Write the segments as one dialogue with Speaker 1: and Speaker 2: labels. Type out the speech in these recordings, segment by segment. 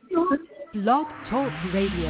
Speaker 1: Blog Talk Radio.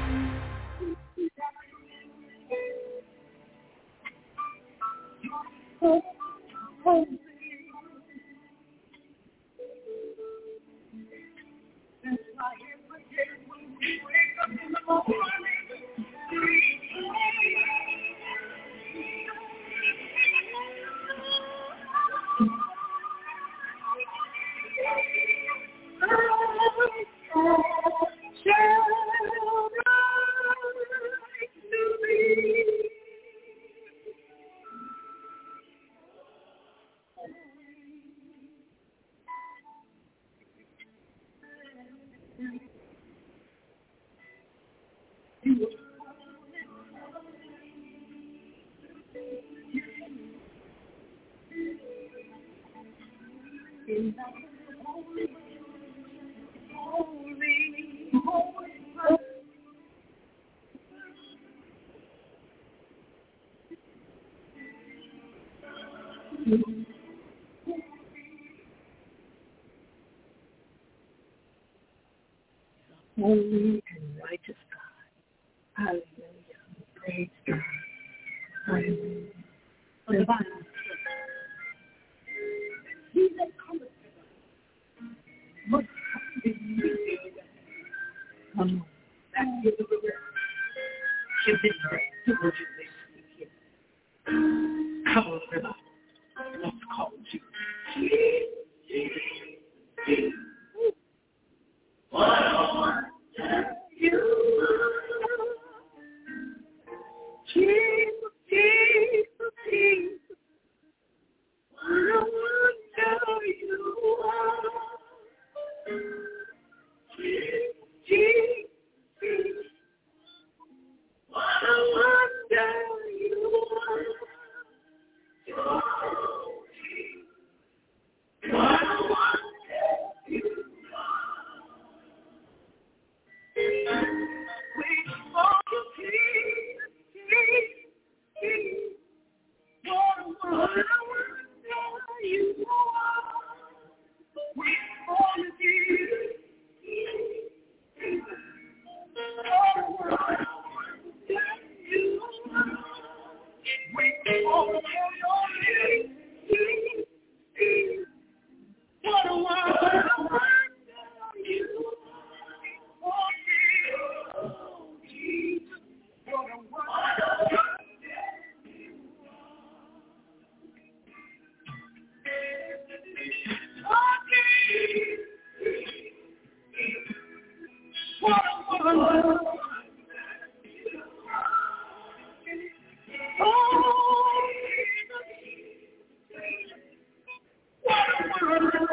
Speaker 2: Holy and righteous God. Hallelujah. Praise God. Hallelujah. For the Bible says, he that cometh to us must come immediately. Come on. That is the word. Give this praise to what you listen to. Come on, everybody. Let's call Jesus. Jesus. What a wonder you are. Jesus, Jesus, Jesus. What a wonder you are. Jesus, Jesus, Jesus. What a wonder you are. Oh, Jesus. What a wonder you are. We call you Jesus, Jesus. What a wonder you are. We call you Jesus, Jesus. What a wonder you are. We call you Jesus, Jesus. What a wonder you are. Oh, Jesus, what a wonder. Oh, Jesus, what a wonder. Oh, Jesus, what a wonder.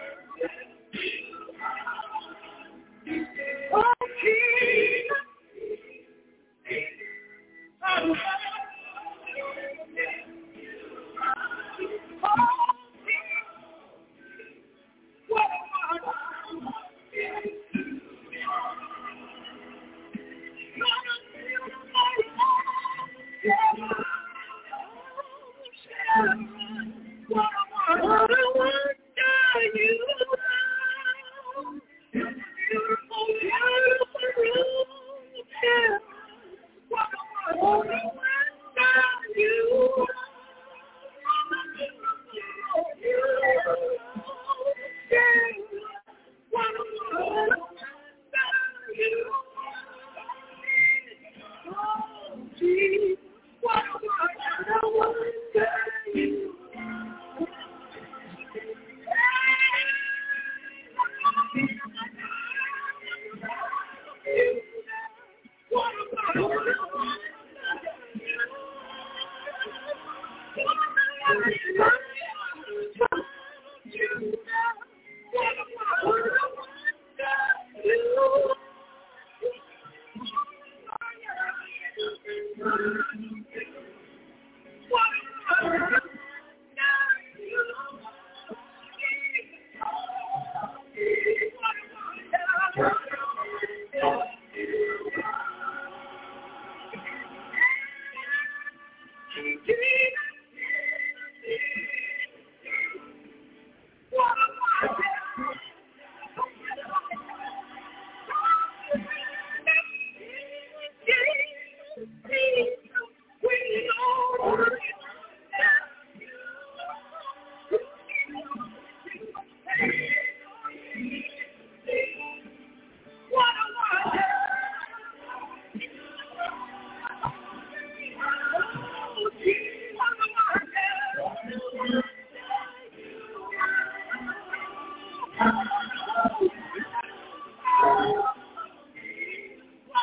Speaker 2: Oh, Jesus. What a wonder you are. Beautiful, beautiful, yeah. What a wonder you are. What a wonder you are. Oh, Jesus, what a wonder you are.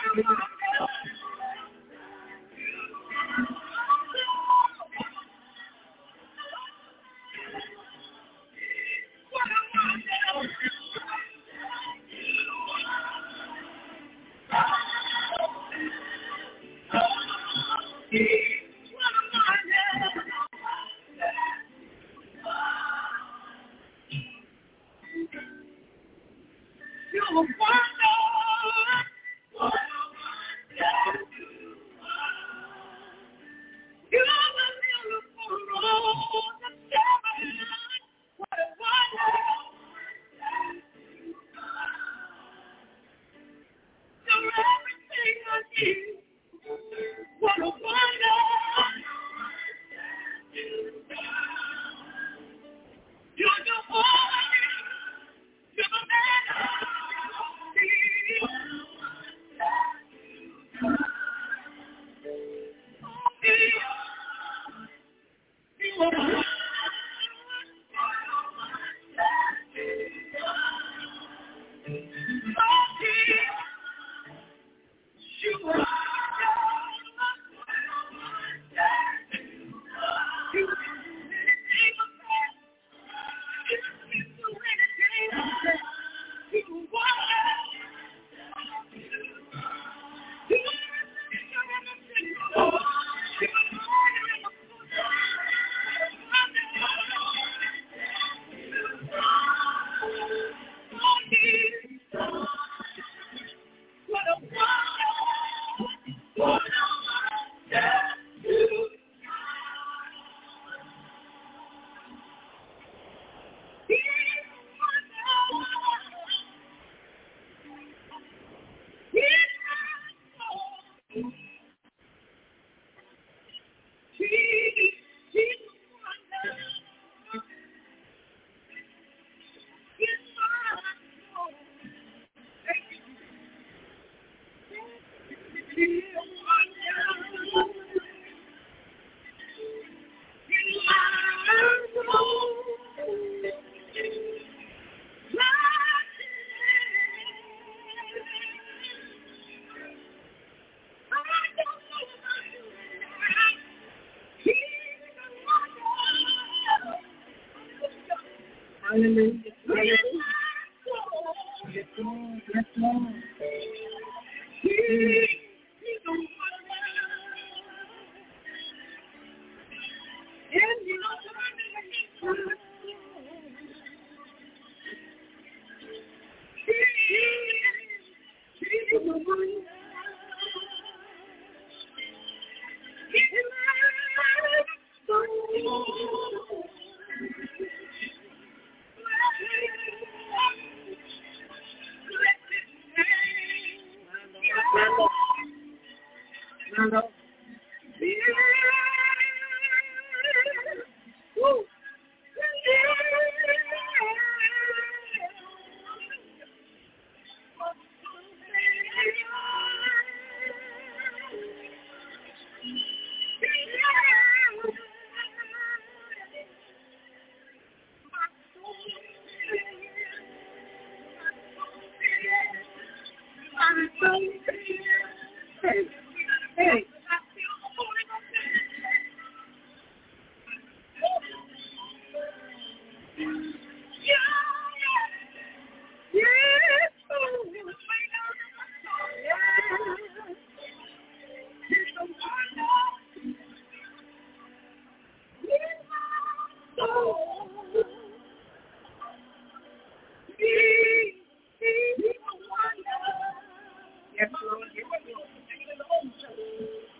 Speaker 2: Hallelujah. Hallelujah. Yes, Lord. Yes, Lord. Yes, Lord. Yes, Lord.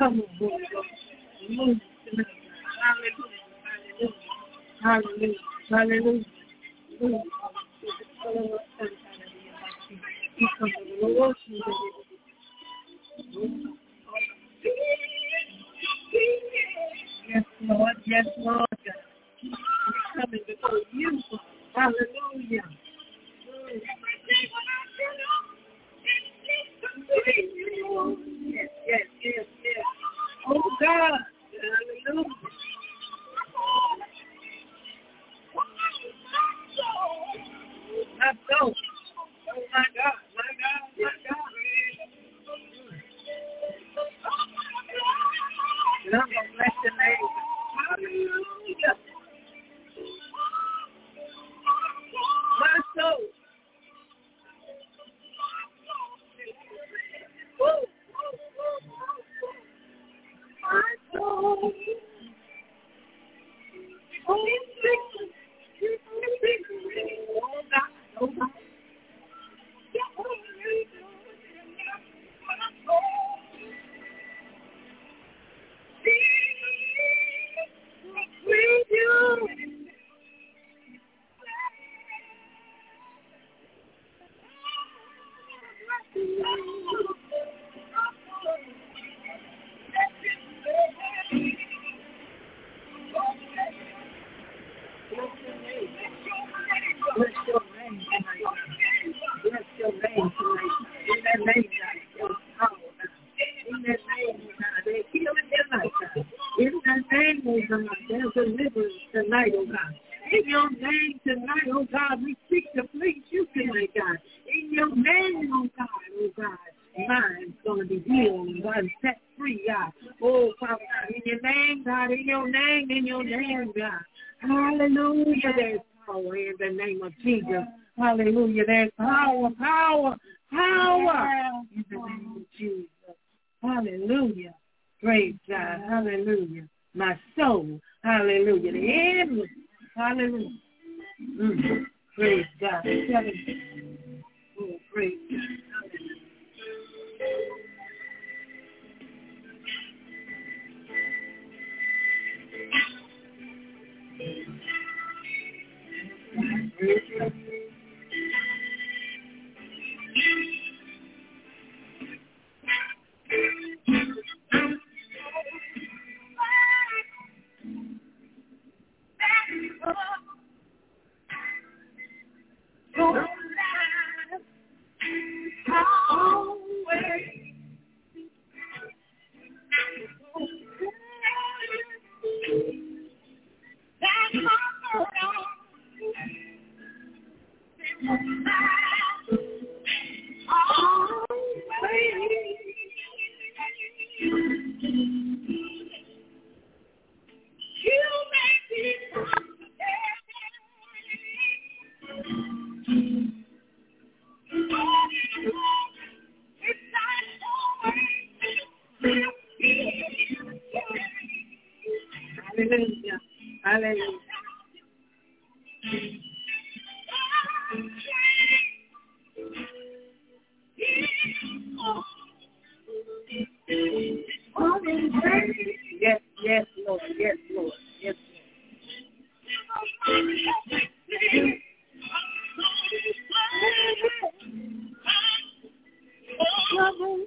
Speaker 2: Come on, Holy Ghost. Move tonight. Hallelujah. Hallelujah. Hallelujah. Yes, Lord. Yes, Lord. We're coming before you. Hallelujah. Yes, yes, yes, yes. Oh, God. Hallelujah. My soul. Oh, my God. My God. My God. And I'm going to bless your name. Hallelujah. My soul. My soul. Oh, God. Oh, God. With you. Bless your name tonight. Bless your name tonight. In that name, God, your power, God. In that name, God, there's healing tonight, God. In that name, oh God, there's deliverance tonight, oh God. In your name tonight, oh God, we seek to please you tonight, God. In your name, oh God, mind's going to be healed and God set free, God. Oh, Father God, in your name, God, in your name, God. Hallelujah, there's power in the name of Jesus. Hallelujah, there's power in the name of Jesus. Hallelujah. Praise God. Hallelujah. My soul. Hallelujah. The endless. Hallelujah. Praise God. Oh, praise God. Hallelujah. Hallelujah. Yes, yes, Lord. Yes, Lord. Yes, Lord.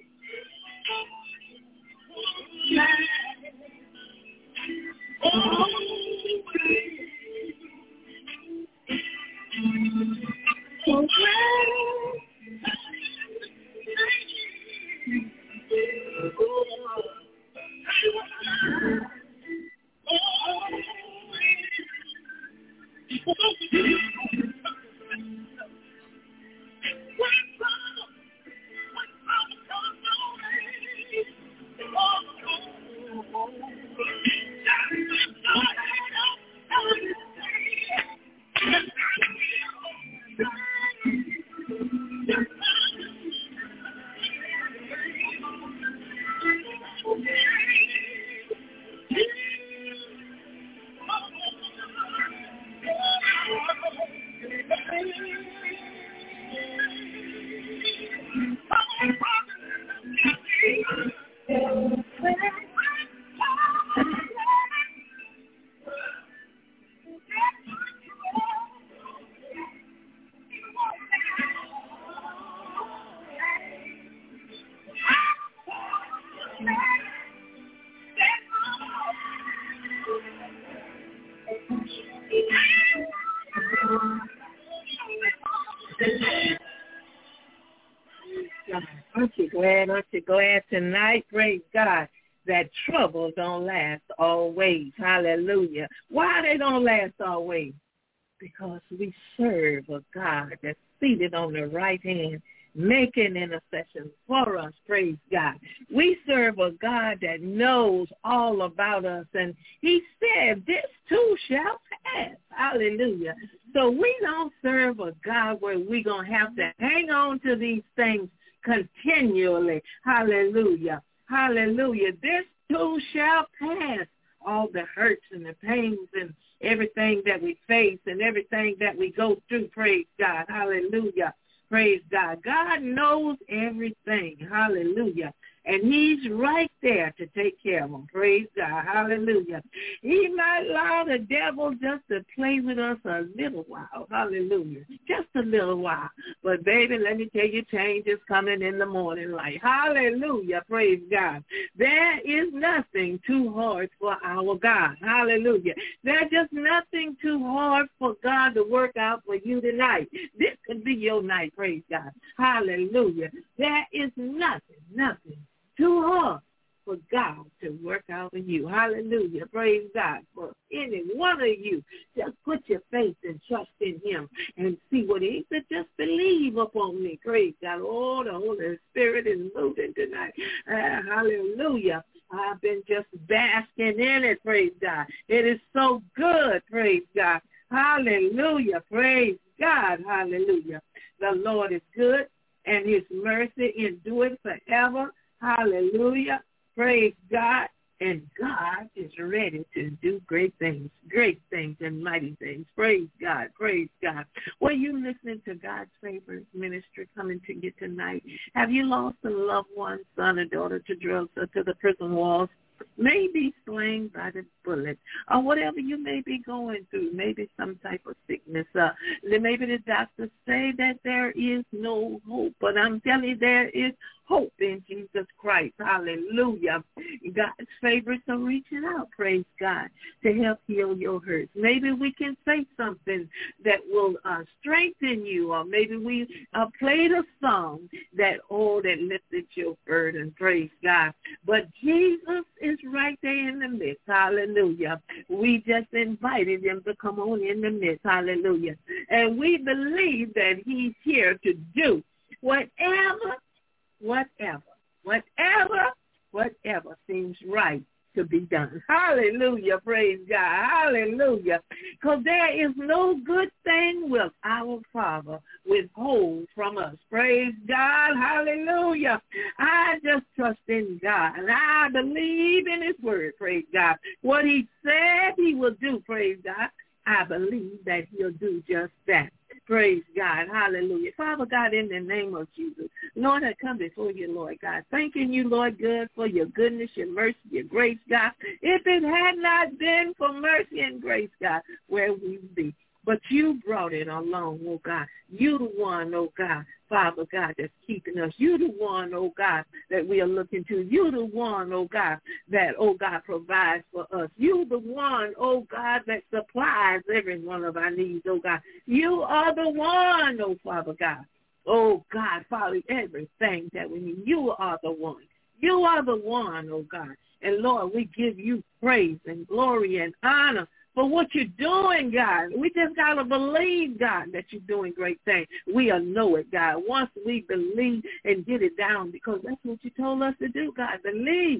Speaker 2: Well, don't you glad tonight, praise God, that trouble don't last always. Hallelujah. Why they don't last always? Because we serve a God that's seated on the right hand, making intercession for us, praise God. We serve a God that knows all about us, and he said, this too shall pass. Hallelujah. So we don't serve a God where we're going to have to hang on to these things continually. Hallelujah. Hallelujah. This too shall pass. All the hurts and the pains and everything that we face and everything that we go through, praise God. Hallelujah. Praise God. God knows everything. Hallelujah. And he's right there to take care of them. Praise God. Hallelujah. He might allow the devil just to play with us a little while. Hallelujah. Just a little while. But, baby, let me tell you, change is coming in the morning light. Hallelujah. Praise God. There is nothing too hard for our God. Hallelujah. There's just nothing too hard for God to work out for you tonight. This could be your night. Praise God. Hallelujah. There is nothing too hard for God to work out for you. Hallelujah. Praise God. For any one of you, just put your faith and trust in him and see what he said. Just believe upon me. Praise God. Oh, the Holy Spirit is moving tonight. Hallelujah. I've been just basking in it. Praise God. It is so good. Praise God. Hallelujah. Praise God. Hallelujah. The Lord is good, and his mercy endureth forever. Hallelujah. Praise God. And God is ready to do great things and mighty things. Praise God. Praise God. Well, you listening to God's Favorite Ministry coming to you tonight. Have you lost a loved one, son or daughter to drugs or to the prison walls? Maybe slain by the bullet, or whatever you may be going through, maybe some type of sickness. Maybe the doctors say that there is no hope, but I'm telling you, there is hope in Jesus Christ. Hallelujah. God's favorites are reaching out, praise God, to help heal your hurts. Maybe we can say something that will strengthen you, or maybe we played a song that lifted your burden, praise God. But Jesus is right there in the midst. Hallelujah. We just invited him to come on in the midst. Hallelujah. And we believe that he's here to do whatever seems right to be done. Hallelujah. Praise God. Hallelujah. Because there is no good thing will our Father withhold from us. Praise God. Hallelujah. I just trust in God, and I believe in his word. Praise God. What he said he will do. Praise God. I believe that he'll do just that. Praise God. Hallelujah. Father God, in the name of Jesus, Lord, I come before you, Lord God, thanking you, Lord God, for your goodness, your mercy, your grace, God. If it had not been for mercy and grace, God, where would we be? But you brought it along, oh God. You the one, oh God, Father God, that's keeping us. You the one, oh God, that we are looking to. You the one, oh God, that, oh God, provides for us. You the one, oh God, that supplies every one of our needs, oh God. You are the one, oh Father God. Oh God, Father, everything that we need. You are the one. You are the one, oh God. And Lord, we give you praise and glory and honor for what you're doing, God. We just got to believe, God, that you're doing great things. We'll know it, God, once we believe and get it down, because that's what you told us to do, God. Believe.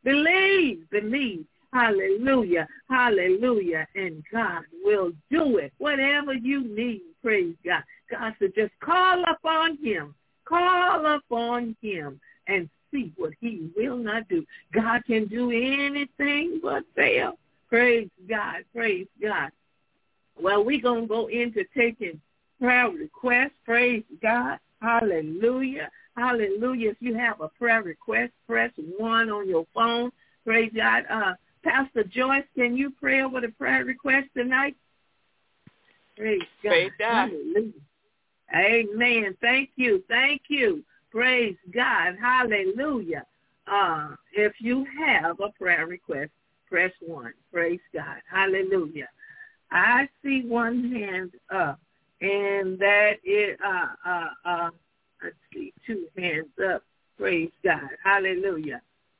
Speaker 2: Hallelujah. Hallelujah. And God will do it. Whatever you need, praise God. God said just call upon him. Call upon him and see what he will not do. God can do anything but fail. Praise God. Praise God. Well, we're going to go into taking prayer requests. Praise God. Hallelujah. Hallelujah. If you have a prayer request, press 1 on your phone. Praise God. Pastor Joyce, can you pray over the prayer request tonight? Praise God.
Speaker 1: Praise God.
Speaker 2: Hallelujah. Amen. Thank you. Thank you. Praise God. Hallelujah. If you have a prayer request, press 1. Praise God. Hallelujah. I see one hand up, and that is, let's see, 2 hands up. Praise God. Hallelujah.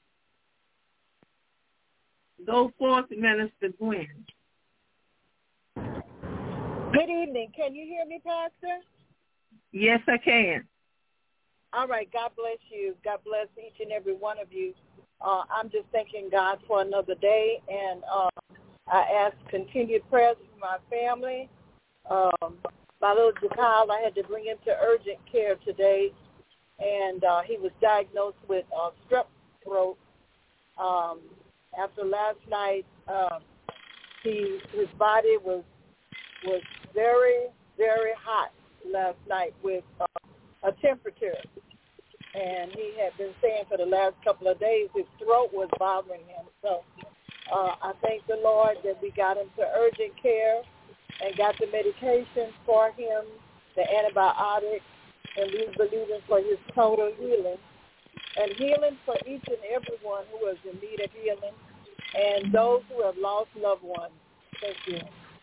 Speaker 2: Go forth, Minister Gwen.
Speaker 1: Good evening. Can you hear me, Pastor?
Speaker 2: Yes, I can.
Speaker 1: All right. God bless you. God bless each and every one of you. I'm just thanking God for another day, and I ask continued prayers for my family. My little child, I had to bring him to urgent care today, and he was diagnosed with strep throat. After last night, his body was very, very hot last night with a temperature. And he had been saying for the last couple of days his throat was bothering him. So I thank the Lord that we got him to urgent care and got the medication for him, the antibiotics, and we believing for his total healing. And healing for each and every one who is in need of healing and those who have lost loved ones. Thank you.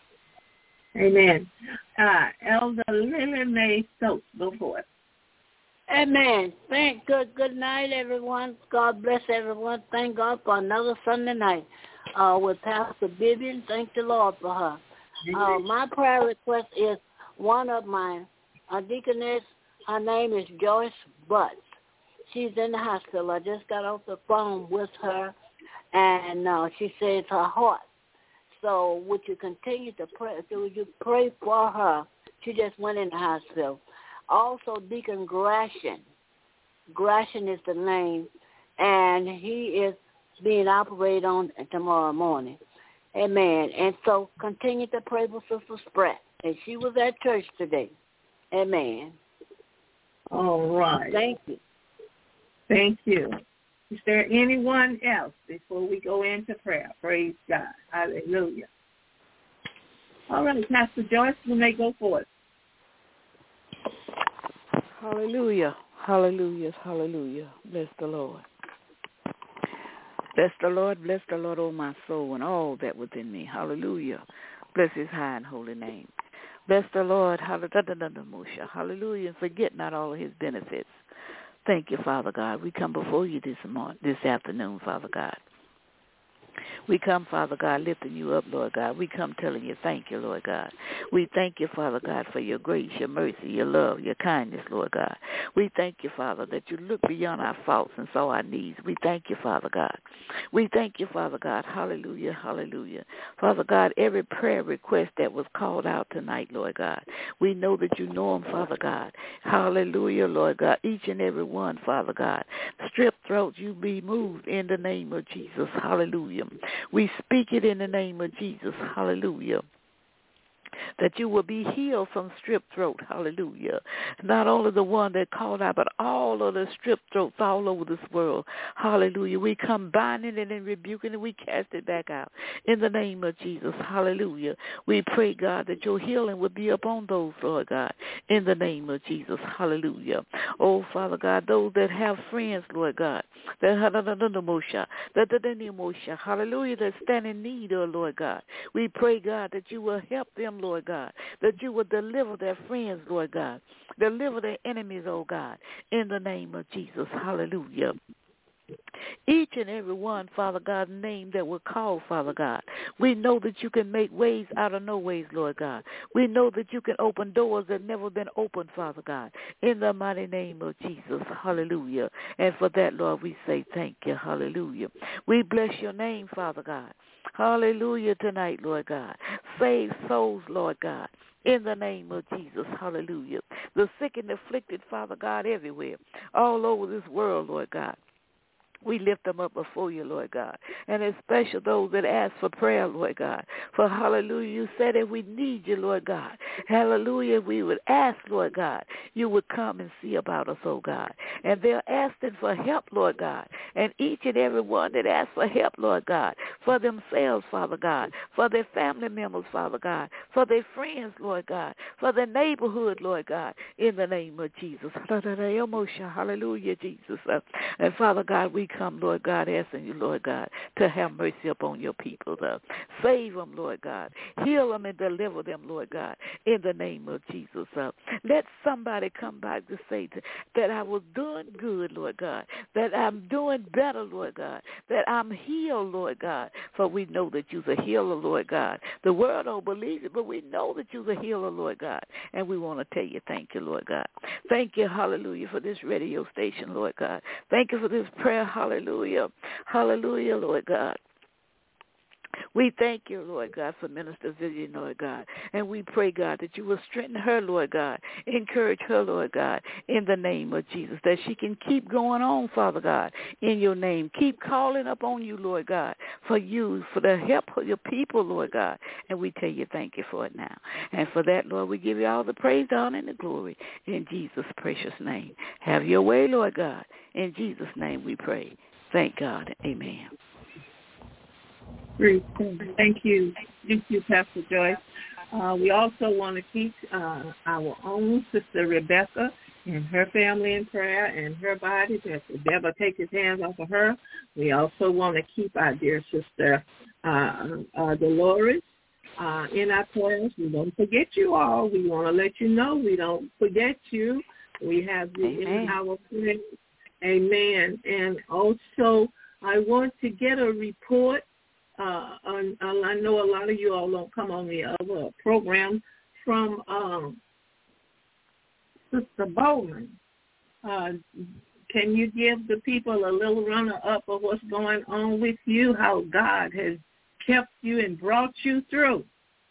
Speaker 2: Amen. Elder Lily Mae Stokes, go for it.
Speaker 3: Amen. Good night, everyone. God bless everyone. Thank God for another Sunday night with Pastor Vivian. Thank the Lord for her. My prayer request is one of my deaconess. Her name is Joyce Butts. She's in the hospital. I just got off the phone with her, and she says her heart. So would you continue to pray? So would you pray for her? She just went in the hospital. Also, Deacon Gratian. Gratian is the name, and he is being operated on tomorrow morning. Amen. And so continue to pray for Sister Spratt. And she was at church today. Amen.
Speaker 2: All right.
Speaker 3: Thank you.
Speaker 2: Thank you. Is there anyone else before we go into prayer? Praise God. Hallelujah. All right, Pastor Joyce, you may go for it.
Speaker 4: Hallelujah. Hallelujah. Hallelujah. Bless the Lord. Bless the Lord. Bless the Lord, oh my soul, and all that within me. Hallelujah. Bless his high and holy name. Bless the Lord. Hallelujah. And forget not all of his benefits. Thank you, Father God. We come before you this afternoon, Father God. We come, Father God, lifting you up, Lord God. We come telling you thank you, Lord God. We thank you, Father God, for your grace, your mercy, your love, your kindness, Lord God. We thank you, Father, that you look beyond our faults and saw our needs. We thank you, Father God. We thank you, Father God. Hallelujah, hallelujah. Father God, every prayer request that was called out tonight, Lord God, we know that you know them, Father God. Hallelujah, Lord God. Each and every one, Father God. Strip throats, you be moved in the name of Jesus. Hallelujah. We speak it in the name of Jesus. Hallelujah. That you will be healed from strep throat. Hallelujah. Not only the one that called out, but all of the strep throats all over this world. Hallelujah. We come binding it and rebuking it. We cast it back out in the name of Jesus. Hallelujah. We pray, God, that your healing would be upon those, Lord God, in the name of Jesus. Hallelujah. Oh, Father God, those that have friends, Lord God, hallelujah, that stand in need of, Lord God. We pray, God, that you will help them, Lord God, that you will deliver their friends, Lord God, deliver their enemies, oh God, in the name of Jesus. Hallelujah. Each and every one, Father God, name that will call, Father God. We know that you can make ways out of no ways, Lord God. We know that you can open doors that never been opened, Father God, in the mighty name of Jesus. Hallelujah. And for that, Lord, we say thank you. Hallelujah. We bless your name, Father God. Hallelujah tonight, Lord God. Save souls, Lord God. In the name of Jesus, hallelujah. The sick and afflicted, Father God, everywhere, all over this world, Lord God. We lift them up before you, Lord God, and especially those that ask for prayer, Lord God. For hallelujah, you said if we need you, Lord God, hallelujah, we would ask, Lord God, you would come and see about us, oh God. And they're asking for help, Lord God. And each and every one that asks for help, Lord God, for themselves, Father God, for their family members, Father God, for their friends, Lord God, for their neighborhood, Lord God, in the name of Jesus. Hallelujah, Jesus. And Father God, we come, Lord God, asking you, Lord God, to have mercy upon your people. Save them, Lord God. Heal them and deliver them, Lord God, in the name of Jesus. Let somebody come back to say that I was doing good, Lord God, that I'm doing better, Lord God, that I'm healed, Lord God, for we know that you're a healer, Lord God. The world don't believe it, but we know that you're a healer, Lord God, and we want to tell you thank you, Lord God. Thank you, hallelujah, for this radio station, Lord God. Thank you for this prayer, hallelujah. Hallelujah, Lord God. We thank you, Lord God, for Minister Vivian, Lord God. And we pray, God, that you will strengthen her, Lord God. Encourage her, Lord God, in the name of Jesus, that she can keep going on, Father God, in your name. Keep calling upon you, Lord God, for the help of your people, Lord God. And we tell you thank you for it now. And for that, Lord, we give you all the praise, honor, and the glory in Jesus' precious name. Have your way, Lord God. In Jesus' name we pray. Thank God. Amen.
Speaker 2: Great. Thank you. Thank you, Pastor Joyce. We also want to keep our own Sister Rebecca and her family in prayer and her body, that the devil take his hands off of her. We also want to keep our dear sister Dolores in our prayers. We don't forget you all. We want to let you know we don't forget you. We have you in our prayers. Amen. And also, I want to get a report. I know a lot of you all don't come on the other program from Sister Bowman. Can you give the people a little runner-up of what's going on with you, how God has kept you and brought you through?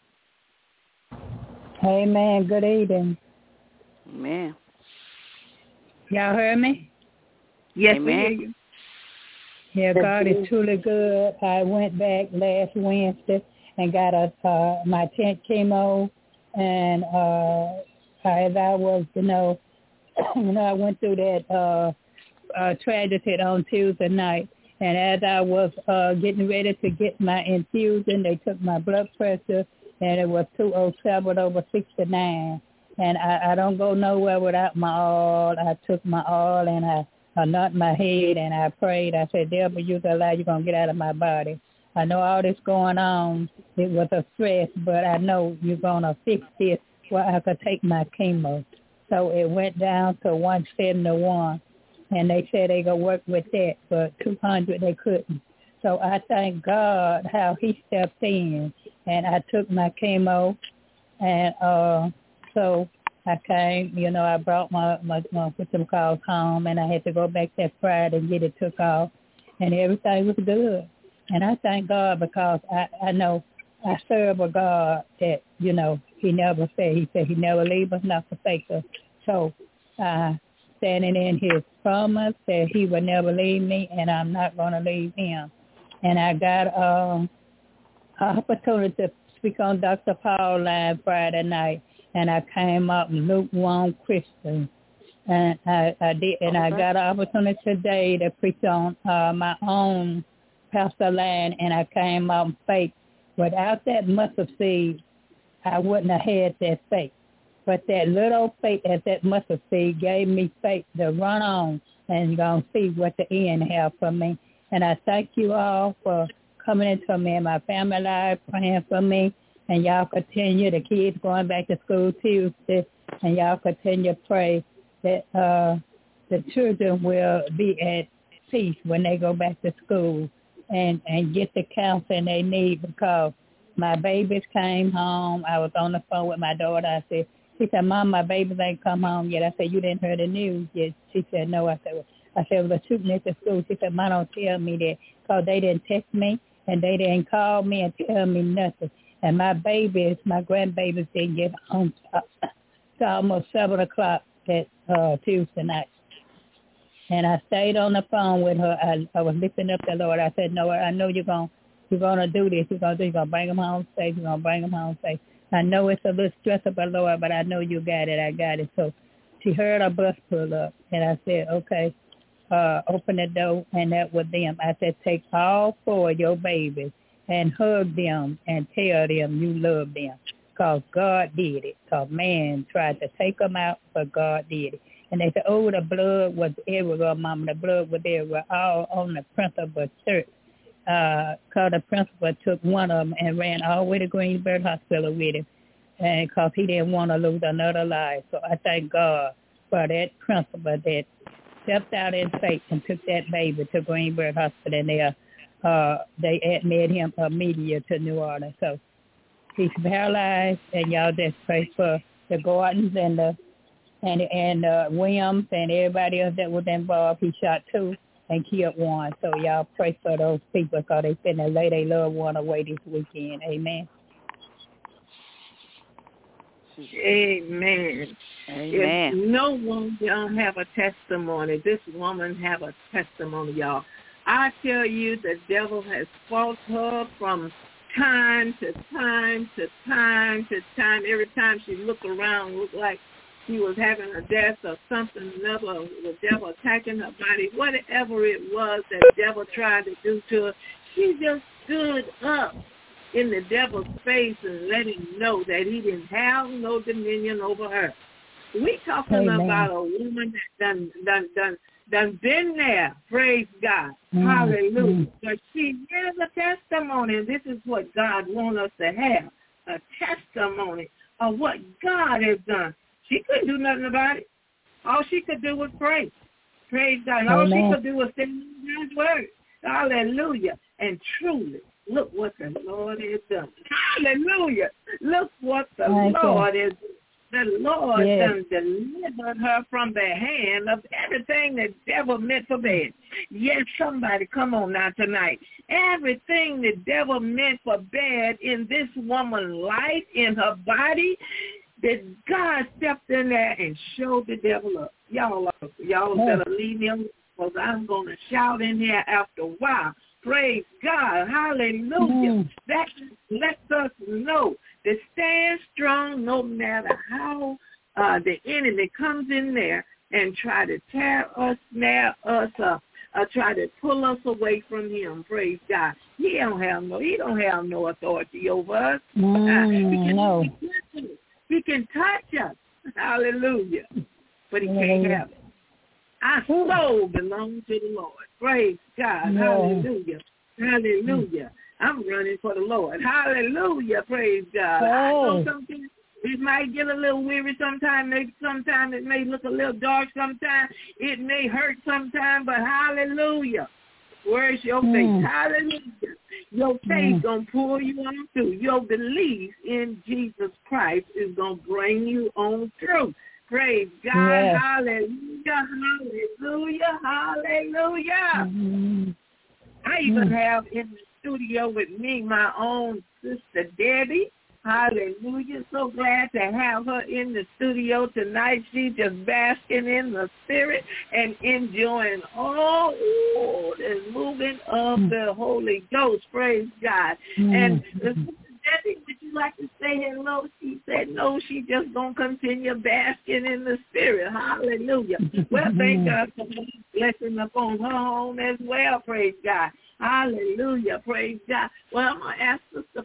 Speaker 5: Amen. Good evening.
Speaker 4: Amen.
Speaker 5: Y'all heard me?
Speaker 2: Yes,
Speaker 4: Amen.
Speaker 2: we hear you.
Speaker 5: Yeah, God is truly good. I went back last Wednesday and got my 10th chemo, and as I was, I went through that tragedy on Tuesday night, and as I was getting ready to get my infusion, they took my blood pressure, and it was 207/69. And I don't go nowhere without my all. I took my all, and I knocked my head, and I prayed. I said, devil, you're going to get out of my body. I know all this going on. It was a stress, but I know you're going to fix this where I could take my chemo. So it went down to 171, and they said they going to work with that, but 200 they couldn't. So I thank God how he stepped in, and I took my chemo, and so I came, I brought my system calls home, and I had to go back that Friday and get it took off, and everything was good. And I thank God because I know I serve a God that, he never said, he said he never leave us, not forsake us. So standing in his promise that he would never leave me, and I'm not going to leave him. And I got an opportunity to speak on Dr. Paul line Friday night. And I came up lukewarm Christian, and I did, and I got an opportunity today to preach on my own pastor line, and I came up faith. Without that mustard seed, I wouldn't have had that faith. But that little faith at that mustard seed gave me faith to run on and gonna see what the end have for me. And I thank you all for coming into me and my family life, praying for me. And y'all continue, the kids going back to school Tuesday, and y'all continue to pray that the children will be at peace when they go back to school and get the counseling they need, because my babies came home. I was on the phone with my daughter. She said, Mom, my babies ain't come home yet. I said, you didn't hear the news yet? She said, no. I said, well, the shooting at the school. She said, Mom, don't tell me that, because they didn't text me, and they didn't call me and tell me nothing. And my grandbabies didn't get home to almost 7 o'clock that Tuesday night. And I stayed on the phone with her. I was lifting up the Lord. I said, no, I know you're gonna do this. You're gonna bring them home safe. You're gonna bring them home safe. I know it's a little stressful, but Lord, but I know you got it. I got it. So she heard a bus pull up, and I said, okay, open the door, and that was them. I said, take all 4 of your babies and hug them and tell them you love them, because God did it. Because man tried to take them out, but God did it. And they said, oh, the blood was everywhere, Mama. The blood was everywhere, all on the principal church. Because the principal took one of them and ran all the way to Greensboro Hospital with him, and because he didn't want to lose another life. So I thank God for that principal that stepped out in faith and took that baby to Greensboro Hospital, and they admitted him immediately to New Orleans. So he's paralyzed, and y'all just pray for the Gordons and Williams and everybody else that was involved. He shot 2 and killed 1. So y'all pray for those people because they finna lay their loved one away this weekend. Amen.
Speaker 2: Amen.
Speaker 4: Amen.
Speaker 2: If no one don't have a testimony, this woman have a testimony, y'all. I tell you, the devil has fought her from time to time to time to time. Every time she looked around, it looked like she was having a death or something, another, the devil attacking her body, whatever it was that the devil tried to do to her. She just stood up in the devil's face and let him know that he didn't have no dominion over her. We talking
Speaker 5: Amen.
Speaker 2: about a woman that done been there. Praise God. Hallelujah. But she has a testimony, and this is what God wants us to have, a testimony of what God has done. She couldn't do nothing about it. All she could do was pray. Praise God. And all she could do was stand on God's word. Hallelujah. And truly, look what the Lord has done. Hallelujah. Look what the Lord has done. The Lord done delivered her from the hand of everything the devil meant for bad. Yes, somebody, come on now tonight. Everything the devil meant for bad in this woman's life, in her body, that God stepped in there and showed the devil up. Y'all better leave me alone, because I'm going to shout in here after a while. Praise God. Hallelujah. That lets us know to stand strong no matter how the enemy comes in there and try to tear us, snare us up, try to pull us away from him. Praise God. He don't have no authority over us.
Speaker 5: No.
Speaker 2: He can touch us. Hallelujah. But he can't have it. Our soul belongs to the Lord. Praise God. Hallelujah. Hallelujah. I'm running for the Lord. Hallelujah. Praise God. I know something. It might get a little weary sometimes. Maybe sometimes it may look a little dark sometimes. It may hurt sometimes, but hallelujah. Where's your faith? Hallelujah. Your faith going to pull you on through. Your belief in Jesus Christ is going to bring you on through. Praise God. Yes. Hallelujah. Hallelujah. Hallelujah. I even have in the studio with me my own sister Debbie. Hallelujah. So glad to have her in the studio tonight. She's just basking in the spirit and enjoying all the moving of the Holy Ghost. Praise God. And Debbie, would you like to say hello? She said no, she just going to continue basking in the spirit. Hallelujah. Well, thank God for the blessing upon her home as well. Praise God. Hallelujah. Praise God. Well, I'm going to ask Sister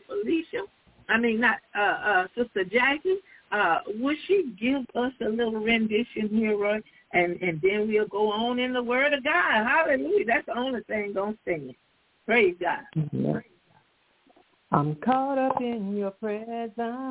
Speaker 2: Sister Jackie, would she give us a little rendition here, Roy? And then we'll go on in the Word of God. Hallelujah. That's the only thing going to stand. Praise God.
Speaker 6: Yeah.
Speaker 2: Praise God.
Speaker 6: I'm caught up in your presence.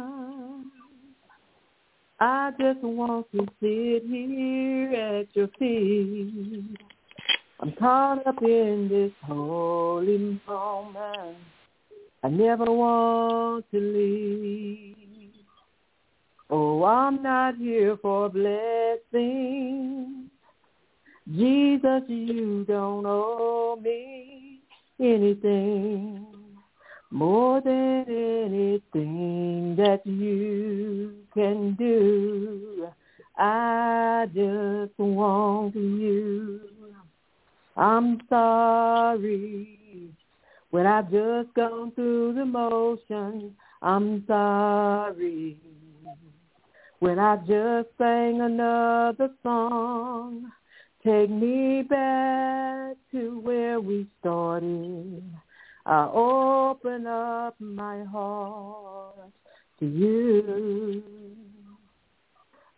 Speaker 6: I just want to sit here at your feet. I'm caught up in this holy moment. I never want to leave. Oh, I'm not here for blessings. Jesus, you don't owe me anything more than anything that you can do. I just want you. I'm sorry when I've just gone through the motions. I'm sorry when I just sang another song. Take me back to where we started. I open up my heart to you.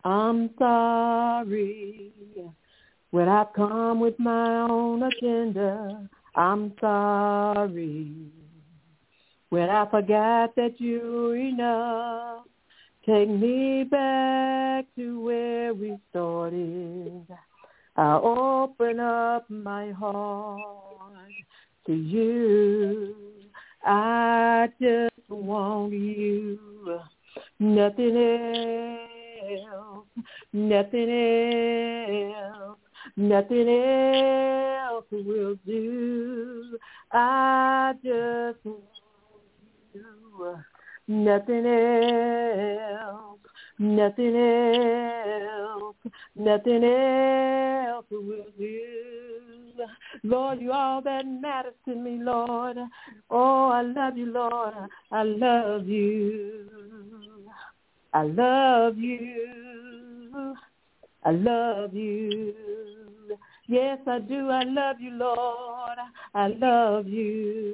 Speaker 6: I'm sorry when I've come with my own agenda. I'm sorry when I forgot that you're enough. Take me back to where we started. I'll open up my heart to you. I just want you, nothing else, nothing else, nothing else will do. I just want you, nothing else, nothing else, nothing else will do. Lord, you all that matters to me, Lord. Oh, I love you, Lord. I love you. I love you. I love you. Yes, I do. I love you, Lord. I love you.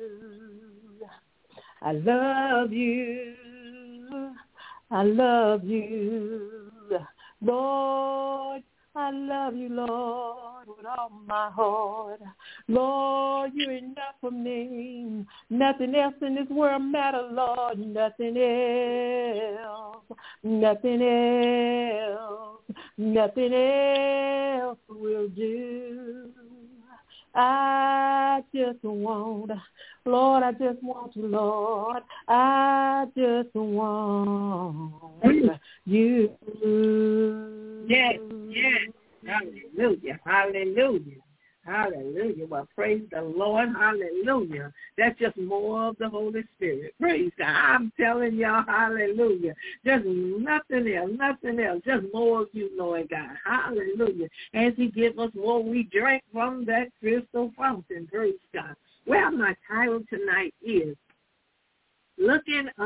Speaker 6: I love you. I love you. Lord, I love you, Lord, with all my heart. Lord, you're enough for me. Nothing else in this world matters, Lord. Nothing else. Nothing else. Nothing else will do. I just want, Lord, I just want you, Lord. I just want you.
Speaker 2: Yes, yes. Hallelujah, hallelujah, hallelujah. Well, praise the Lord, hallelujah. That's just more of the Holy Spirit. Praise God. I'm telling y'all, hallelujah. Just nothing else, just more of you, Lord God. Hallelujah. As he gives us more, we drink from that crystal fountain. Praise God. Well, my title tonight is Look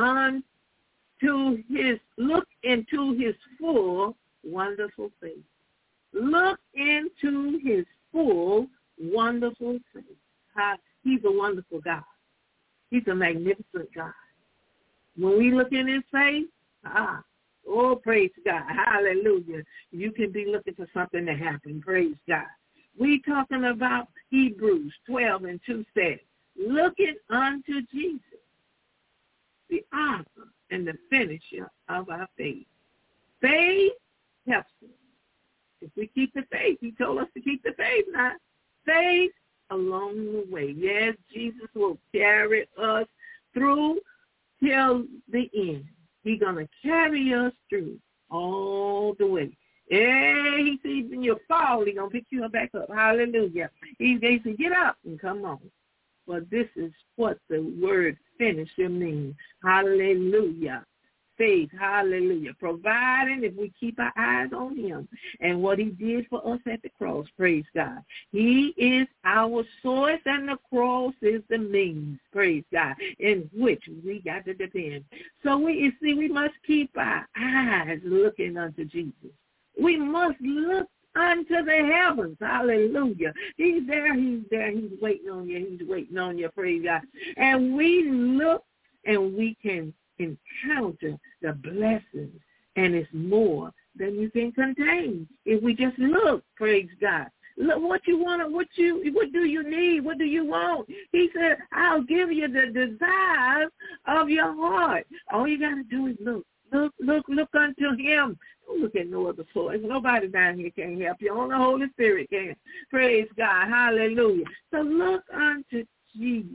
Speaker 2: into his full wonderful face. Look into his full wonderful face. He's a wonderful God. He's a magnificent God. When we look in his face, oh, praise God. Hallelujah. You can be looking for something to happen. Praise God. We talking about Hebrews 12:2 says, looking unto Jesus, the author and the finisher of our faith. Faith helps us. If we keep the faith, he told us to keep the faith, not faith along the way. Yes, Jesus will carry us through till the end. He's going to carry us through all the way. Hey, he sees when you fall, he's going to pick you back up. Hallelujah. He says, get up and come on. Well, this is what the word finisher means. Hallelujah. Faith, hallelujah. Providing if we keep our eyes on him and what he did for us at the cross, praise God. He is our source and the cross is the means, praise God, in which we got to depend. So we must keep our eyes looking unto Jesus. We must look unto the heavens. Hallelujah. He's there. He's waiting on you, praise God. And we look and we can encounter the blessings, and it's more than you can contain if we just look, praise God. Look what you want, what do you need, what do you want? He said, I'll give you the desires of your heart. All you got to do is look unto him. Don't look at no other source. Nobody down here can help you. Only the Holy Spirit can. Praise God. Hallelujah. So look unto Jesus.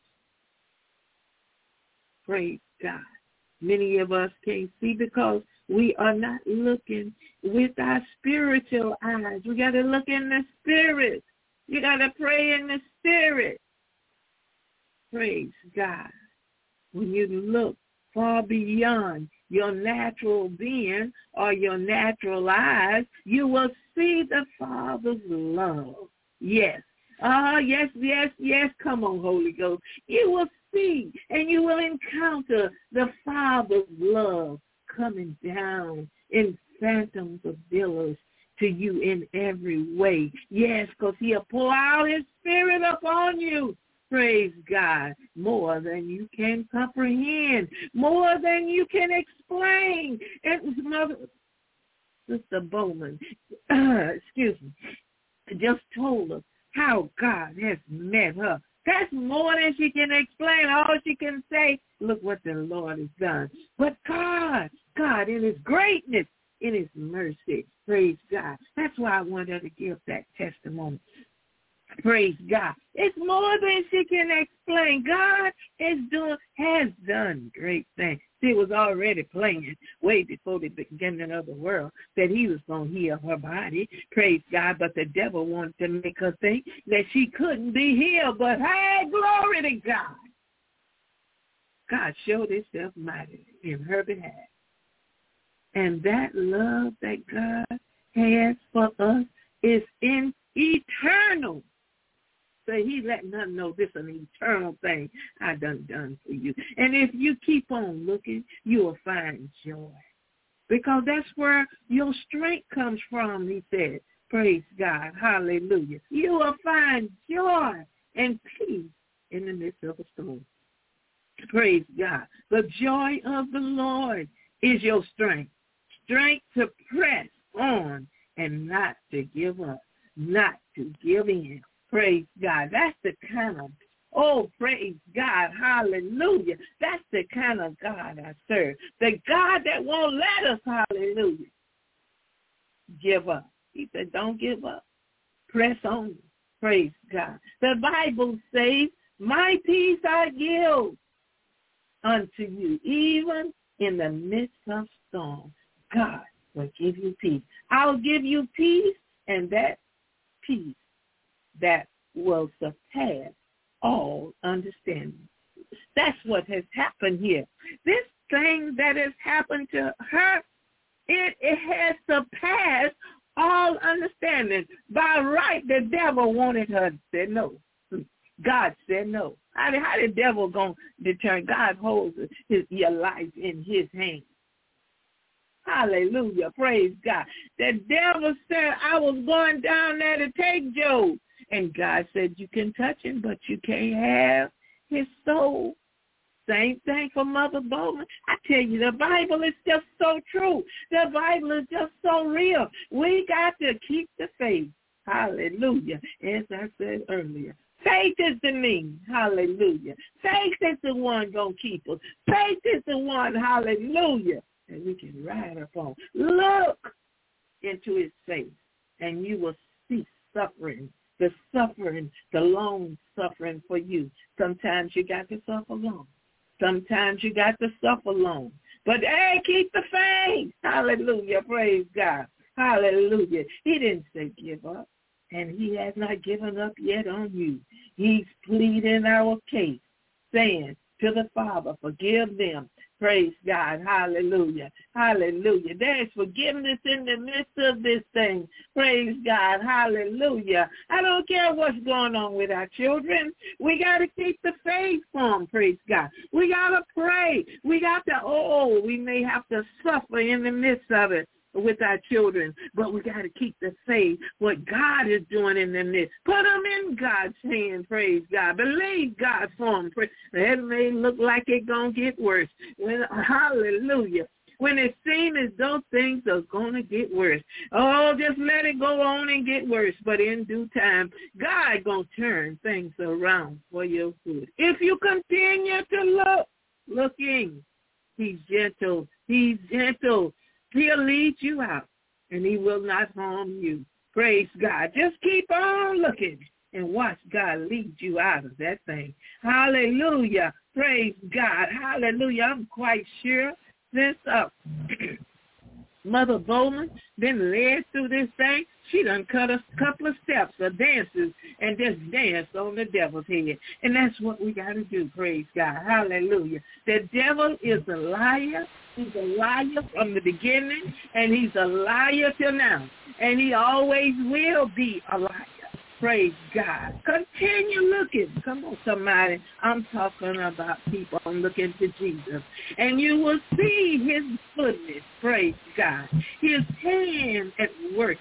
Speaker 2: Praise God. Many of us can't see because we are not looking with our spiritual eyes. We got to look in the spirit. You got to pray in the spirit. Praise God. When you look far beyond your natural being or your natural eyes, you will see the Father's love. Yes. Yes. Come on, Holy Ghost. You will see and you will encounter the Father's love coming down in phantoms of billows to you in every way. Yes, because he'll pour out his spirit upon you. Praise God. More than you can comprehend. More than you can explain. And Sister Bowman, just told us how God has met her. That's more than she can explain. All she can say, look what the Lord has done. But God in his greatness, in his mercy, praise God. That's why I want her to give that testimony. Praise God. It's more than she can explain. God has done great things. It was already planned way before the beginning of the world that he was going to heal her body. Praise God. But the devil wanted to make her think that she couldn't be healed. But hey, glory to God. God showed himself mighty in her behalf. And that love that God has for us is in eternal. So he letting her know this is an eternal thing I done for you. And if you keep on looking, you will find joy. Because that's where your strength comes from, he said. Praise God. Hallelujah. You will find joy and peace in the midst of a storm. Praise God. The joy of the Lord is your strength. Strength to press on and not to give up, not to give in. Praise God. That's the kind of, praise God. Hallelujah. That's the kind of God I serve. The God that won't let us, hallelujah, give up. He said, don't give up. Press on. Praise God. The Bible says, my peace I give unto you, even in the midst of storm. God will give you peace. I'll give you peace, and that peace that will surpass all understanding. That's what has happened here. This thing that has happened to her, it has surpassed all understanding. By right, the devil wanted her to say no. God said no. How the devil going to determine? God holds your life in his hands. Hallelujah. Praise God. The devil said, I was going down there to take Job. And God said, you can touch him, but you can't have his soul. Same thing for Mother Bowman. I tell you, the Bible is just so true. The Bible is just so real. We got to keep the faith. Hallelujah. As I said earlier. Faith is the mean. Hallelujah. Faith is the one going to keep us. Faith is the one, hallelujah, that we can ride upon. Look into his face, and you will see suffering. The suffering, the long suffering for you. Sometimes you got to suffer long. Sometimes you got to suffer long. But, hey, keep the faith. Hallelujah. Praise God. Hallelujah. He didn't say give up. And he has not given up yet on you. He's pleading our case, saying to the Father, forgive them. Praise God. Hallelujah. Hallelujah. There is forgiveness in the midst of this thing. Praise God. Hallelujah. I don't care what's going on with our children. We got to keep the faith firm. Praise God. We got to pray. We got to, we may have to suffer in the midst of it with our children, but we got to keep the faith, what God is doing in the midst. Put them in God's hand, praise God. Believe God for them. It may look like it's going to get worse. Hallelujah. When it seems as though things are going to get worse. Just let it go on and get worse. But in due time, God going to turn things around for your good. If you continue to looking, he's gentle. He's gentle. He'll lead you out, and he will not harm you. Praise God. Just keep on looking and watch God lead you out of that thing. Hallelujah. Praise God. Hallelujah. I'm quite sure since Mother Bowman been led through this thing, she done cut a couple of steps or dances and just danced on the devil's head. And that's what we got to do, praise God. Hallelujah. The devil is a liar. He's a liar from the beginning, and he's a liar till now. And he always will be a liar. Praise God. Continue looking. Come on, somebody. I'm talking about people looking to Jesus. And you will see his goodness. Praise God. His hand at work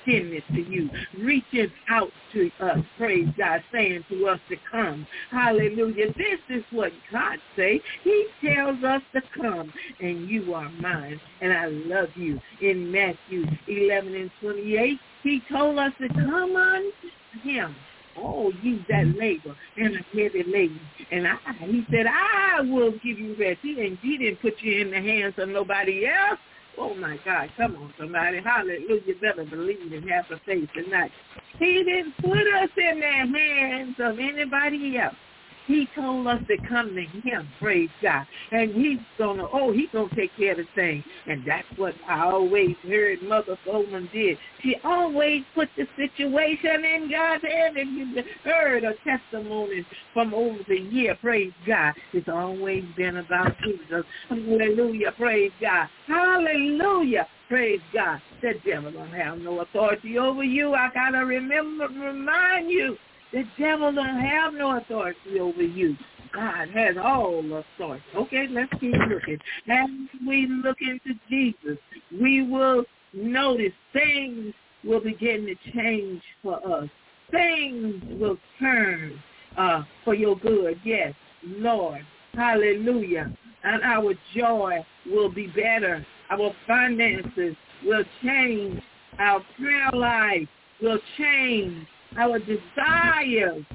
Speaker 2: extended to you, reaching out to us, praise God, saying to us to come. Hallelujah. This is what God say. He tells us to come, and you are mine, and I love you. In Matthew 11:28, he told us to come on him. Oh, you that labor and a heavy laden. And he said, I will give you rest. He didn't put you in the hands of nobody else. Oh, my God. Come on, somebody. Hallelujah. You better believe and have the faith tonight. He didn't put us in the hands of anybody else. He told us to come to him, praise God. And he's gonna take care of the thing. And that's what I always heard Mother Coleman did. She always put the situation in God's hand. And you heard a testimony from over the year, praise God. It's always been about Jesus. Hallelujah, praise God. Hallelujah. Praise God. The devil don't have no authority over you. I got to remind you. The devil don't have no authority over you. God has all authority. Okay, let's keep looking. As we look into Jesus, we will notice things will begin to change for us. Things will turn for your good. Yes, Lord. Hallelujah. And our joy will be better. Our finances will change. Our prayer life will change. Our desires.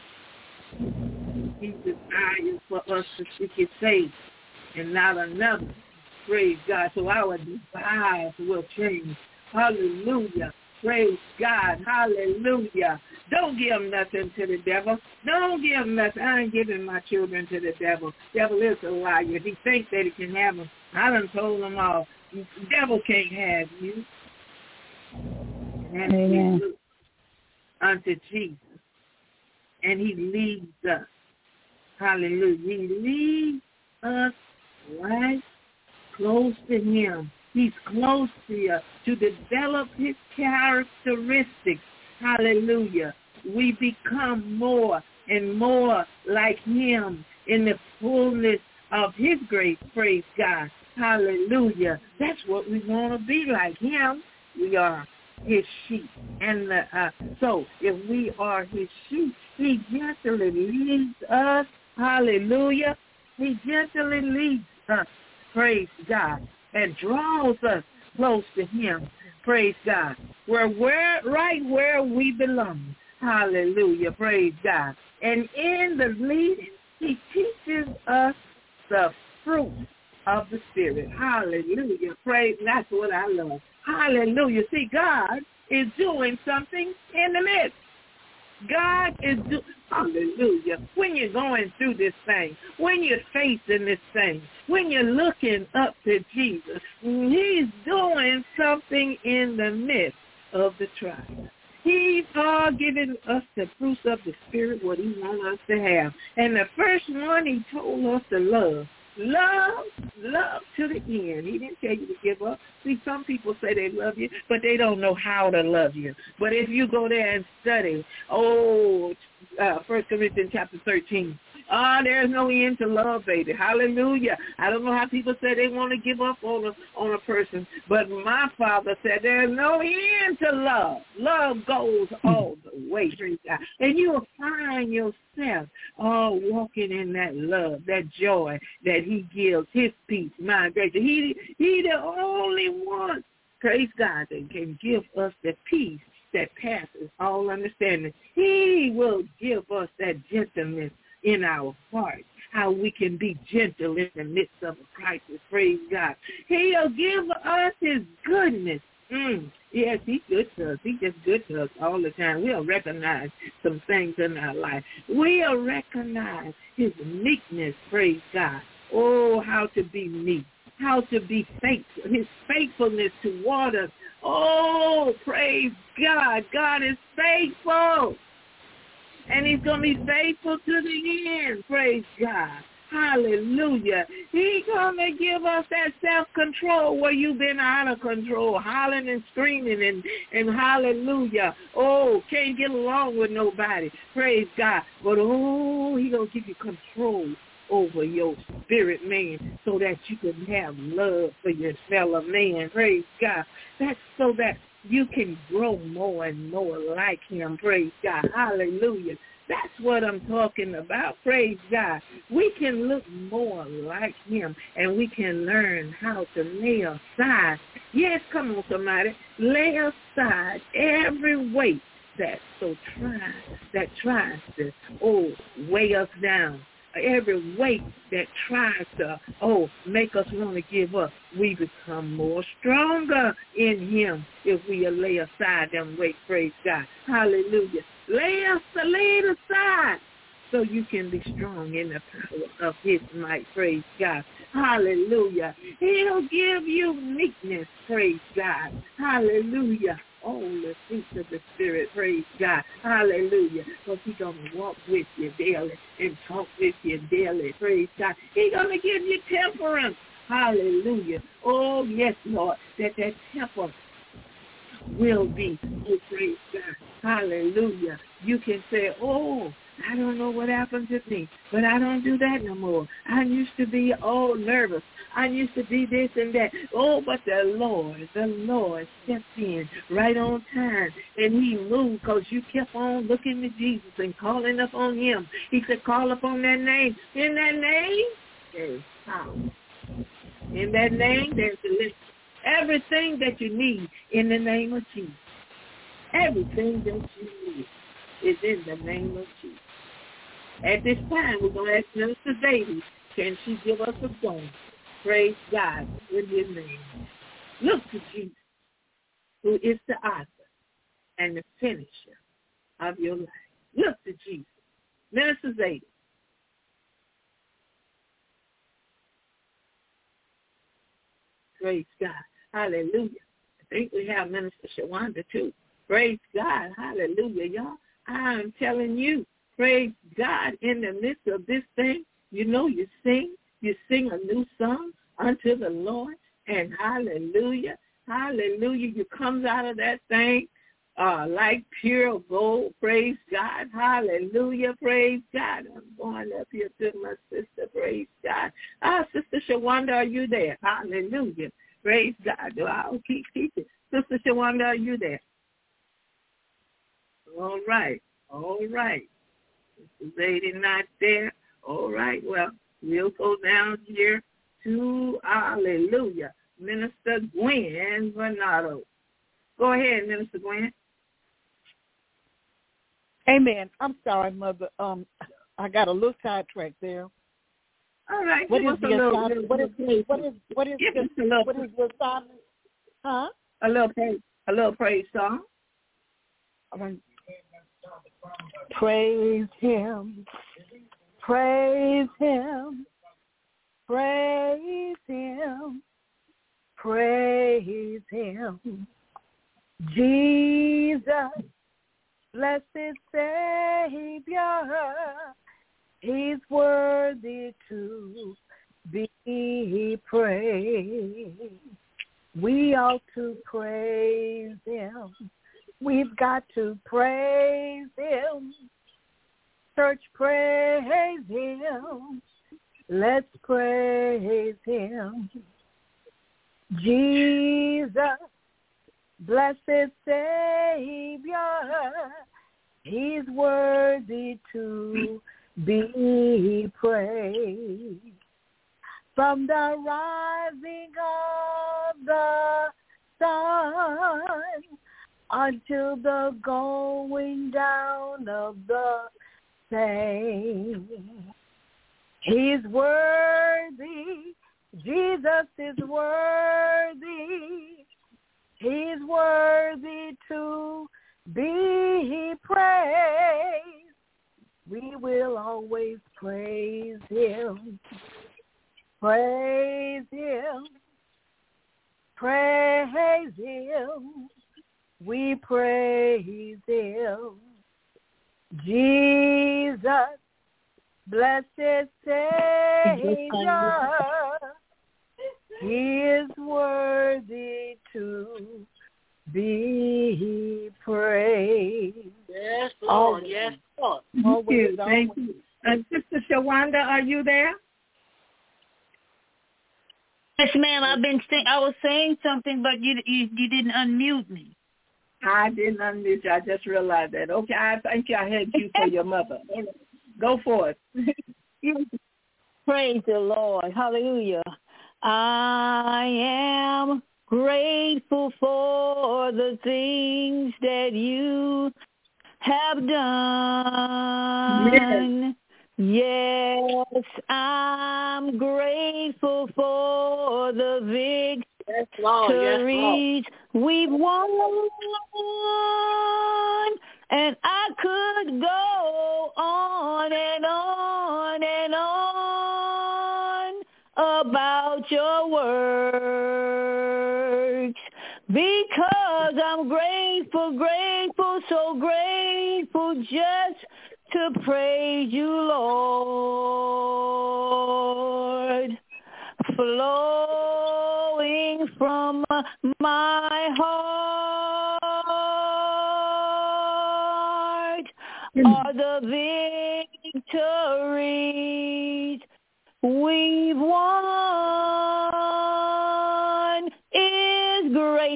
Speaker 2: He desires for us to seek his face and not another. Praise God. So our desires will change. Hallelujah. Praise God. Hallelujah. Don't give nothing to the devil. Don't give nothing. I ain't giving my children to the devil. Devil is a liar. If he thinks that he can have them, I done told them all. The devil can't have you.
Speaker 5: Amen.
Speaker 2: Unto Jesus, and he leads us. Hallelujah. He leads us right close to him. He's close to you to develop his characteristics. Hallelujah. We become more and more like him in the fullness of his grace. Praise God. Hallelujah. That's what we want to be like him. We are his sheep. And so if we are his sheep, he gently leads us. Hallelujah. He gently leads us. Praise God. And draws us close to him. Praise God. We're right where we belong. Hallelujah. Praise God. And in the leading, he teaches us the fruit of the Spirit. Hallelujah. Praise. That's what I love. Hallelujah. See, God is doing something in the midst. God is doing, hallelujah, when you're going through this thing, when you're facing this thing, when you're looking up to Jesus, he's doing something in the midst of the trial. He's giving us the fruits of the Spirit, what he wants us to have. And the first one he told us to love. Love to the end. He didn't tell you to give up. See, some people say they love you, but they don't know how to love you. But if you go there and study, 1 Corinthians chapter 13, there's no end to love, baby. Hallelujah. I don't know how people say they want to give up on a person, but my Father said there's no end to love. Love goes all the way, and you will find yourself walking in that love, that joy that he gives, his peace, my grace. He the only one, praise God, that can give us the peace that passes all understanding. He will give us that gentleness in our hearts, how we can be gentle in the midst of a crisis. Praise God. He'll give us his goodness. Yes, he's good to us. He's just good to us all the time. We'll recognize some things in our life. We'll recognize his meekness. Praise God. Oh, how to be meek. How to be faithful. His faithfulness toward us. Oh, praise God. God is faithful. And he's going to be faithful to the end. Praise God. Hallelujah. He's going to give us that self-control where you've been out of control, hollering and screaming and hallelujah. Oh, can't get along with nobody. Praise God. But, he's going to give you control over your spirit man so that you can have love for your fellow man. Praise God. That's so that you can grow more and more like him. Praise God. Hallelujah. That's what I'm talking about. Praise God. We can look more like him, and we can learn how to lay aside. Yes, come on, somebody. Lay aside every weight that tries to, weigh us down. Every weight that tries to, make us want to give up. We become more stronger in him if we lay aside them weights. Praise God. Hallelujah. Lay it aside so you can be strong in the power of his might. Praise God. Hallelujah. He'll give you meekness. Praise God. Hallelujah. Oh, the fruits of the Spirit, praise God, hallelujah, because he's going to walk with you daily and talk with you daily, praise God. He's going to give you temperance, hallelujah. Oh, yes, Lord, that temper will be, praise God, hallelujah. You can say, I don't know what happened to me, but I don't do that no more. I used to be nervous. I used to be this and that. But the Lord stepped in right on time, and he moved because you kept on looking to Jesus and calling up on him. He said, call upon that name. In that name, there's power. In that name, there's deliverance. Everything that you need in the name of Jesus. Everything that you need is in the name of Jesus. At this time, we're going to ask Minister David, can she give us a song? Praise God in his name. Look to Jesus, who is the author and the finisher of your life. Look to Jesus. Minister David. Praise God. Hallelujah. I think we have Minister Shawanda too. Praise God. Hallelujah, y'all. I'm telling you, praise God, in the midst of this thing, you sing a new song unto the Lord, and hallelujah, hallelujah, you comes out of that thing like pure gold, praise God, hallelujah, praise God. I'm going up here to my sister, praise God. Sister Shawanda, are you there? Hallelujah, praise God. I'll keep it. Sister Shawanda, are you there? All right. This lady not there. All right, well, we'll go down here to, hallelujah, Minister Gwen Bernardo. Go ahead, Minister Gwen.
Speaker 6: Amen. I'm sorry, Mother. I got a little sidetracked there.
Speaker 2: All right.
Speaker 6: What is the assignment? What is the assignment? Huh?
Speaker 2: A little praise song.
Speaker 6: Praise him. Praise him. Praise him. Praise him. Jesus, blessed Savior, he's worthy to be praised. We ought to praise him. We've got to praise him. Church, praise him. Let's praise him. Jesus, blessed Savior, he's worthy to be praised. From the rising of the sun until the going down of the same. He's worthy. Jesus is worthy. He's worthy to be praised. We will always praise him. Praise him. Praise him. We praise him. Jesus, blessed Savior, he is worthy to be praised.
Speaker 3: Yes, Lord. Yes, Lord.
Speaker 2: Thank you. And Sister Wanda, are you there?
Speaker 7: Yes, ma'am. I was saying something, but you didn't unmute me.
Speaker 2: I didn't unmute you. I just realized that. Okay, I think I had you for your mother. Go for it.
Speaker 7: Praise the Lord. Hallelujah. I am grateful for the things that you have done. Yes, I'm grateful for the victories we've won. And I could go on and on and on about your works, because I'm grateful, so grateful just to praise you, Lord, flowing from my heart are the victories we've won, is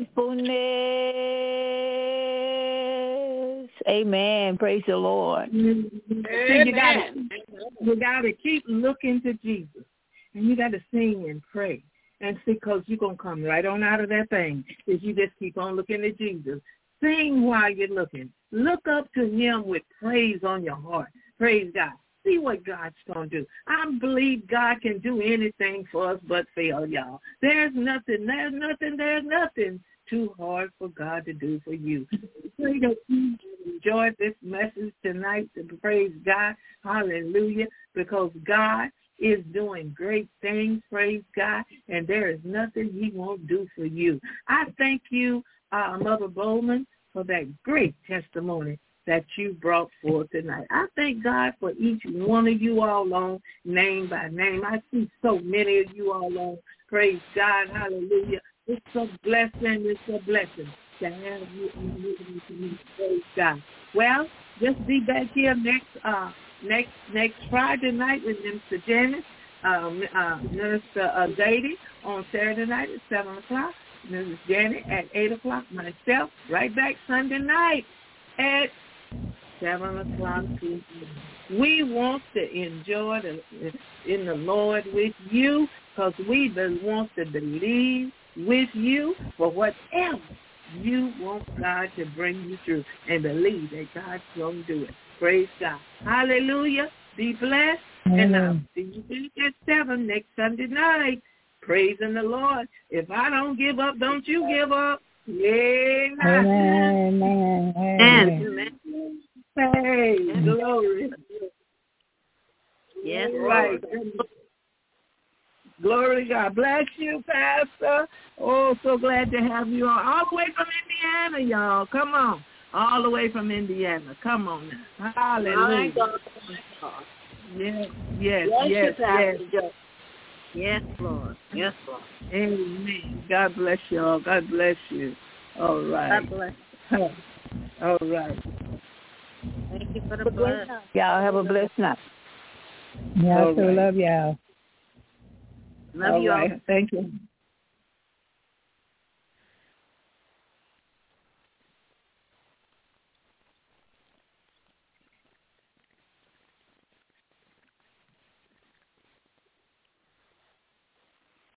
Speaker 7: gratefulness. Amen. Praise the Lord.
Speaker 2: See, you got to keep looking to Jesus. And you got to sing and pray. And see, because you're going to come right on out of that thing if you just keep on looking at Jesus. Sing while you're looking. Look up to him with praise on your heart. Praise God. See what God's going to do. I believe God can do anything for us but fail, y'all. There's nothing too hard for God to do for you. Pray that you enjoyed this message tonight to praise God. Hallelujah. Because God is doing great things, praise God, and there is nothing he won't do for you. I thank you, Mother Bowman, for that great testimony that you brought forth tonight. I thank God for each one of you all on, name by name. I see so many of you all on. Praise God. Hallelujah. It's a blessing. It's a blessing to have you on. Praise God. Well, just be back here next Friday night with Minister Janice, Minister Zadie on Saturday night at 7 o'clock, Mrs. Janet at 8 o'clock, myself right back Sunday night at 7 o'clock. We want to enjoy in the Lord with you, because we want to believe with you for whatever you want God to bring you through, and believe that God's going to do it. Praise God. Hallelujah. Be blessed. And I'll see you back at 7 next Sunday night. Praising the Lord. If I don't give up, don't you give up. Amen.
Speaker 5: Amen.
Speaker 2: Amen. Hey, glory.
Speaker 7: Yes,
Speaker 2: right. Glory to God. Bless you, Pastor. Oh, so glad to have you on. All the way from Indiana, y'all. Come on. All the way from Indiana. Come on now. Hallelujah. Yes.
Speaker 3: Yes, Lord. Yes, Lord.
Speaker 2: Amen. God bless you all. God bless you. All right.
Speaker 3: God bless.
Speaker 2: All right.
Speaker 3: Thank you for the blessing.
Speaker 7: Y'all have a blessed night.
Speaker 5: Y'all too. Love y'all.
Speaker 3: Love you all.
Speaker 2: Thank you.